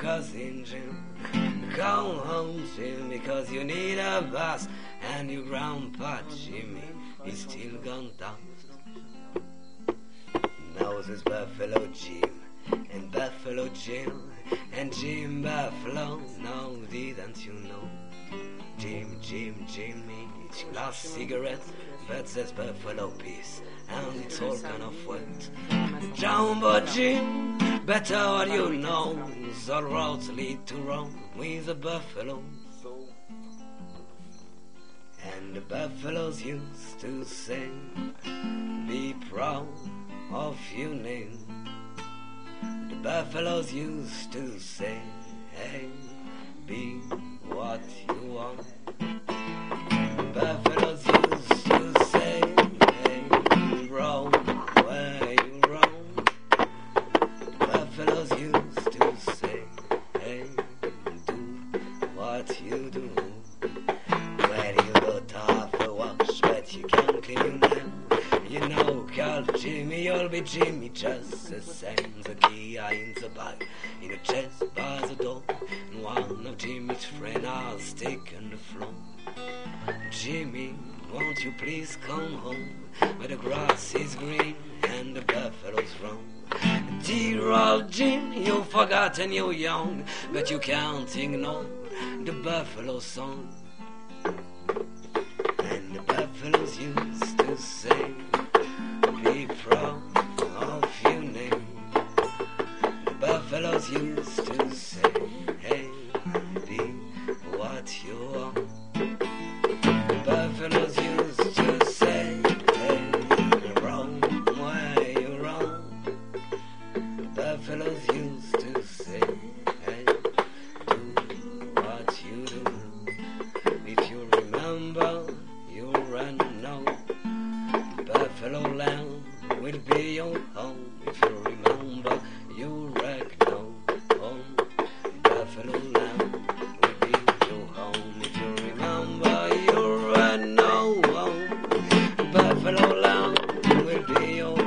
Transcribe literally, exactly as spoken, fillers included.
cousin Jim. Come home, Jim, because you need a bus, and your grandpa Jimmy is still gone down. Now there's Buffalo Jim and Buffalo Jim and Jim Buffalo. No, didn't you know? Jim, Jim, Jimmy, it's your last cigarette, but there's Buffalo Peace, and it's all kind of wet. Jumbo Jim, better what you know, the roads lead to Rome with the buffalo. And the buffaloes used to say, be proud of your name. The buffaloes used to say, hey, be what you are. The buffaloes used to say, hey, roam where you roam. The buffaloes used to say, hey, do what you do. Where you go to have a wash, but you can't clean your nail. You know, call Jimmy, you'll be Jimmy just the same. The key in the bag, in a chest by the door, and one of Jimmy's friends are stick on the floor. Jimmy, won't you please come home, where the grass is green and the buffaloes roam. Dear old Jim, you've forgotten you're young, but you can't ignore the buffalo song. And the buffaloes used to say, be proud of your name. The buffaloes used to say, hey, be what you are. The buffaloes used to say, hey, roam where you roam. The buffaloes used to say, hey, do what you do. If you remember, you'll run now. Buffalo land will be your home. If you remember, you'll wreck now. Home, Buffalo land will be your home. If you remember, you'll run now. Home, Buffalo land will be your